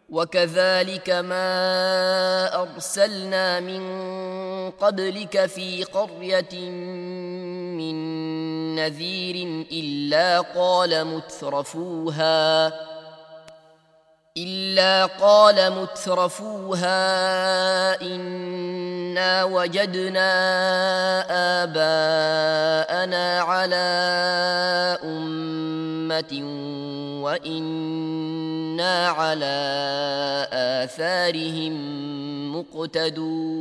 وكذلك ما أرسلنا من قبلك في قرية من نذير إلا قال مترفوها إنا وجدنا آباءنا على أمة وإنا على آثارهم مقتدون.